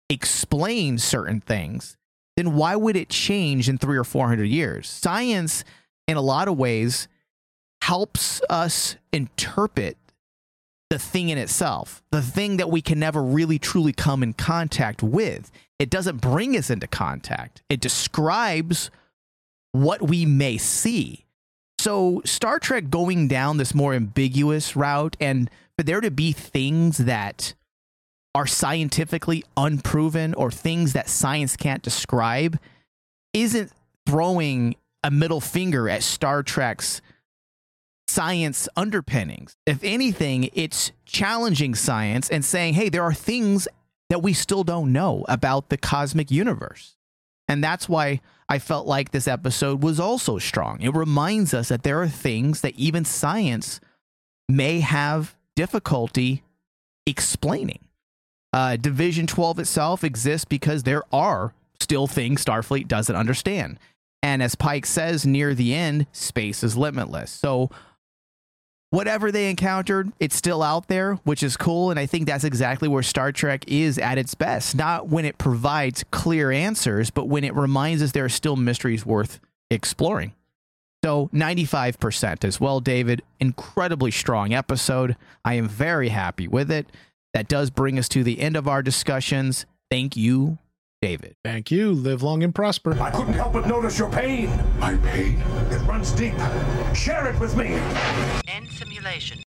explain certain things, then why would it change in three or four hundred years? Science, in a lot of ways, helps us interpret the thing in itself, the thing that we can never really truly come in contact with. It doesn't bring us into contact. It describes what we may see. So Star Trek going down this more ambiguous route, and for there to be things that are scientifically unproven or things that science can't describe, isn't throwing a middle finger at Star Trek's science underpinnings. If anything, it's challenging science and saying, hey, there are things that we still don't know about the cosmic universe. And that's why I felt like this episode was also strong. It reminds us that there are things that even science may have difficulty explaining. Uh, Division twelve itself exists because there are still things Starfleet doesn't understand. And as Pike says near the end, space is limitless. So whatever they encountered, it's still out there, which is cool. And I think that's exactly where Star Trek is at its best. Not when it provides clear answers, but when it reminds us there are still mysteries worth exploring. So ninety-five percent as well, David. Incredibly strong episode. I am very happy with it. That does bring us to the end of our discussions. Thank you, David. Thank you. Live long and prosper. I couldn't help but notice your pain. My pain. It runs deep. Share it with me. End simulation.